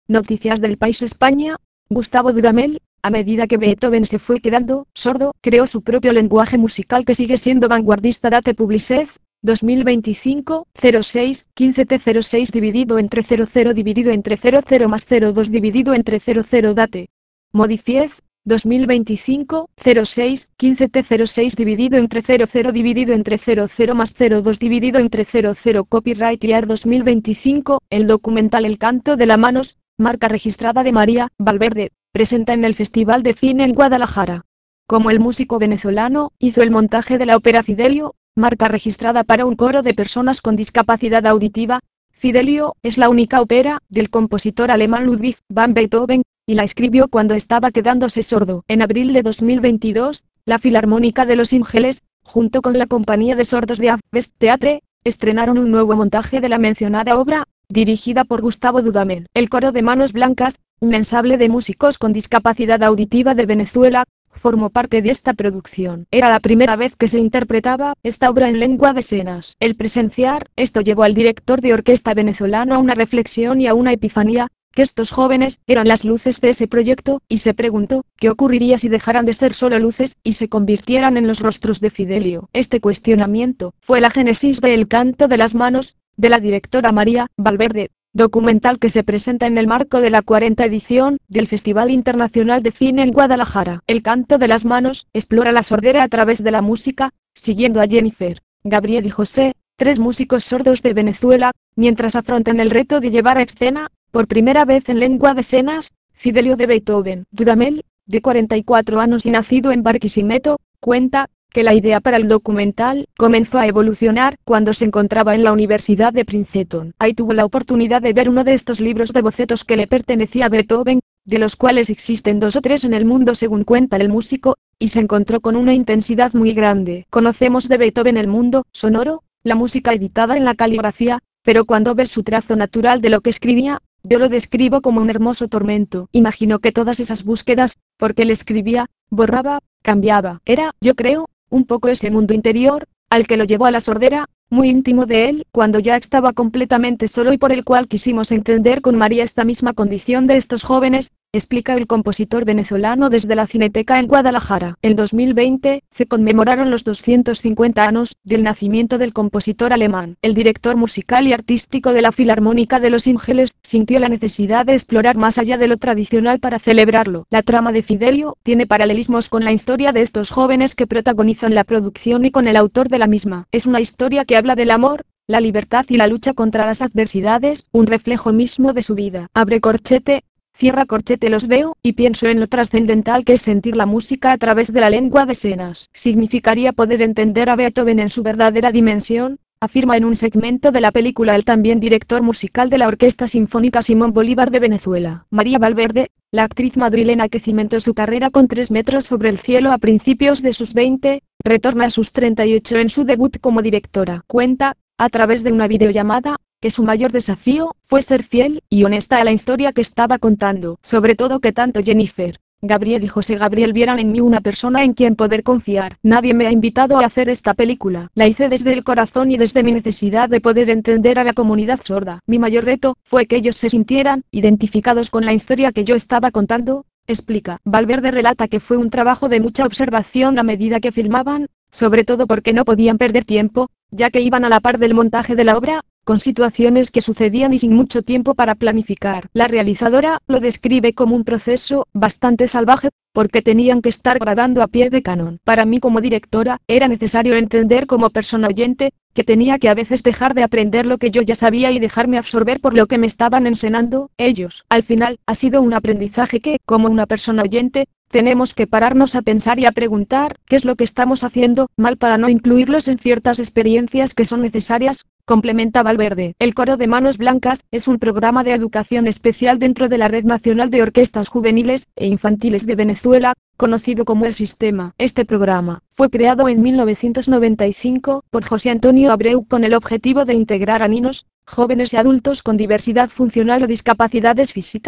Noticias del País España. Gustavo Dudamel, a medida que Beethoven se fue quedando sordo, creó su propio lenguaje musical que sigue siendo vanguardista. Date Publicez, 2025, 06, 15T06 dividido entre 00 dividido entre 00 más 02 dividido entre 00 Date. Modifiez, 2025, 06, 15T06 dividido entre 00 dividido entre 00 más 02 dividido entre 00 Copyright Year 2025, el documental El canto de las manos, marca registrada de María Valverde, presenta en el Festival de Cine en Guadalajara. Como el músico venezolano hizo el montaje de la ópera Fidelio, marca registrada para un coro de personas con discapacidad auditiva. Fidelio es la única ópera del compositor alemán Ludwig van Beethoven, y la escribió cuando estaba quedándose sordo. En abril de 2022, la Filarmónica de Los Ángeles, junto con la compañía de sordos de West Theatre, estrenaron un nuevo montaje de la mencionada obra, dirigida por Gustavo Dudamel. El coro de Manos Blancas, un ensamble de músicos con discapacidad auditiva de Venezuela, formó parte de esta producción. Era la primera vez que se interpretaba esta obra en lengua de señas. El presenciar esto llevó al director de orquesta venezolano a una reflexión y a una epifanía, que estos jóvenes eran las luces de ese proyecto, y se preguntó, ¿qué ocurriría si dejaran de ser solo luces, y se convirtieran en los rostros de Fidelio? Este cuestionamiento fue la génesis de El canto de las manos, de la directora María Valverde, documental que se presenta en el marco de la 40ª edición del Festival Internacional de Cine en Guadalajara. El canto de las manos explora la sordera a través de la música, siguiendo a Jennifer, Gabriel y José, 3 músicos sordos de Venezuela, mientras afrontan el reto de llevar a escena, por primera vez en lengua de señas, Fidelio de Beethoven. Dudamel, de 44 años y nacido en Barquisimeto, cuenta que la idea para el documental comenzó a evolucionar cuando se encontraba en la Universidad de Princeton. Ahí tuvo la oportunidad de ver uno de estos libros de bocetos que le pertenecía a Beethoven, de los cuales existen 2 o 3 en el mundo según cuenta el músico, y se encontró con una intensidad muy grande. Conocemos de Beethoven el mundo sonoro, la música editada en la caligrafía, pero cuando ves su trazo natural de lo que escribía, yo lo describo como un hermoso tormento. Imagino que todas esas búsquedas, porque él escribía, borraba, cambiaba, era, yo creo, un poco ese mundo interior, al que lo llevó a la sordera, muy íntimo de él, cuando ya estaba completamente solo y por el cual quisimos entender con María esta misma condición de estos jóvenes, explica el compositor venezolano desde la Cineteca en Guadalajara. En 2020, se conmemoraron los 250 años del nacimiento del compositor alemán. El director musical y artístico de la Filarmónica de Los Ángeles sintió la necesidad de explorar más allá de lo tradicional para celebrarlo. La trama de Fidelio tiene paralelismos con la historia de estos jóvenes que protagonizan la producción y con el autor de la misma. Es una historia que habla del amor, la libertad y la lucha contra las adversidades, un reflejo mismo de su vida. Abre corchete, cierra corchete. Los veo, y pienso en lo trascendental que es sentir la música a través de la lengua de señas. Significaría poder entender a Beethoven en su verdadera dimensión, afirma en un segmento de la película el también director musical de la Orquesta Sinfónica Simón Bolívar de Venezuela. María Valverde, la actriz madrilena que cimentó su carrera con 3 metros sobre el cielo a principios de sus 20, retorna a sus 38 en su debut como directora. Cuenta, a través de una videollamada, que su mayor desafío fue ser fiel y honesta a la historia que estaba contando. Sobre todo que tanto Jennifer, Gabriel y José Gabriel vieran en mí una persona en quien poder confiar. Nadie me ha invitado a hacer esta película. La hice desde el corazón y desde mi necesidad de poder entender a la comunidad sorda. Mi mayor reto fue que ellos se sintieran identificados con la historia que yo estaba contando, explica. Valverde relata que fue un trabajo de mucha observación a medida que filmaban, sobre todo porque no podían perder tiempo, ya que iban a la par del montaje de la obra, con situaciones que sucedían y sin mucho tiempo para planificar. La realizadora lo describe como un proceso bastante salvaje, porque tenían que estar grabando a pie de cañón. Para mí como directora, era necesario entender como persona oyente, que tenía que a veces dejar de aprender lo que yo ya sabía y dejarme absorber por lo que me estaban enseñando ellos. Al final, ha sido un aprendizaje que, como una persona oyente, tenemos que pararnos a pensar y a preguntar qué es lo que estamos haciendo mal para no incluirlos en ciertas experiencias que son necesarias, complementa Valverde. El Coro de Manos Blancas es un programa de educación especial dentro de la Red Nacional de Orquestas Juveniles e Infantiles de Venezuela, conocido como El Sistema. Este programa fue creado en 1995 por José Antonio Abreu con el objetivo de integrar a niños, jóvenes y adultos con diversidad funcional o discapacidades físicas,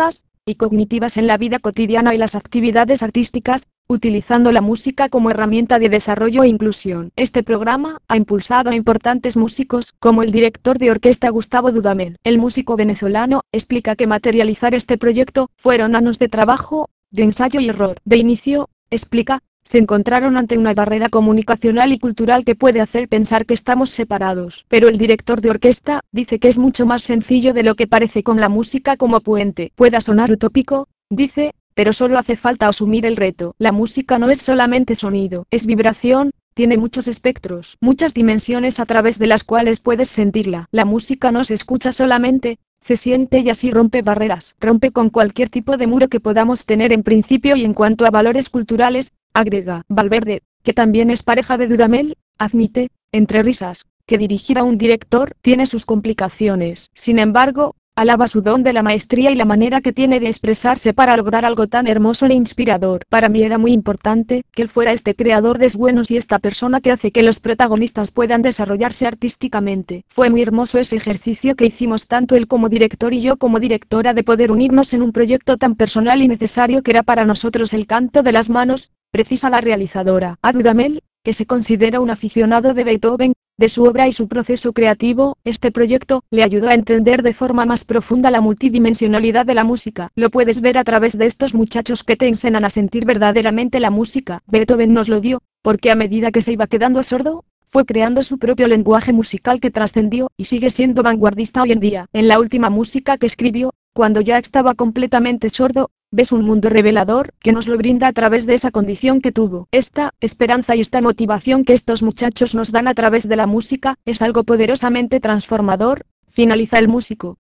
y cognitivas en la vida cotidiana y las actividades artísticas, utilizando la música como herramienta de desarrollo e inclusión. Este programa ha impulsado a importantes músicos, como el director de orquesta Gustavo Dudamel. El músico venezolano explica que materializar este proyecto fueron años de trabajo, de ensayo y error. De inicio, explica, se encontraron ante una barrera comunicacional y cultural que puede hacer pensar que estamos separados. Pero el director de orquesta dice que es mucho más sencillo de lo que parece con la música como puente. Pueda sonar utópico, dice, pero solo hace falta asumir el reto. La música no es solamente sonido, es vibración, tiene muchos espectros, muchas dimensiones a través de las cuales puedes sentirla. La música no se escucha solamente, se siente y así rompe barreras, rompe con cualquier tipo de muro que podamos tener en principio y en cuanto a valores culturales, agrega. Valverde, que también es pareja de Dudamel, admite, entre risas, que dirigir a un director tiene sus complicaciones. Sin embargo, alaba su don de la maestría y la manera que tiene de expresarse para lograr algo tan hermoso e inspirador. Para mí era muy importante que él fuera este creador de buenos y esta persona que hace que los protagonistas puedan desarrollarse artísticamente. Fue muy hermoso ese ejercicio que hicimos tanto él como director y yo como directora de poder unirnos en un proyecto tan personal y necesario que era para nosotros el canto de las manos, precisa la realizadora. A Dudamel, que se considera un aficionado de Beethoven, de su obra y su proceso creativo, este proyecto le ayudó a entender de forma más profunda la multidimensionalidad de la música. Lo puedes ver a través de estos muchachos que te enseñan a sentir verdaderamente la música. Beethoven nos lo dio, porque a medida que se iba quedando sordo, fue creando su propio lenguaje musical que trascendió y sigue siendo vanguardista hoy en día. En la última música que escribió, cuando ya estaba completamente sordo, ves un mundo revelador que nos lo brinda a través de esa condición que tuvo. Esta esperanza y esta motivación que estos muchachos nos dan a través de la música es algo poderosamente transformador, finaliza el músico.